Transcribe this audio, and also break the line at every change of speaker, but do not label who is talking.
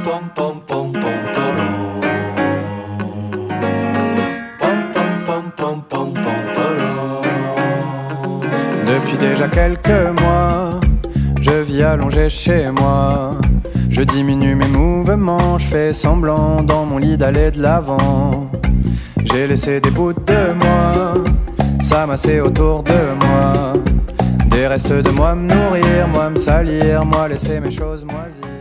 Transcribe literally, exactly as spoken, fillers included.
Depuis déjà quelques mois, je vis allongé chez moi. Je diminue mes mouvements, je fais semblant dans mon lit d'aller de l'avant. J'ai laissé des bouts de moi s'amasser autour de moi. Des restes de moi me nourrir, moi me salir, moi laisser mes choses moisir.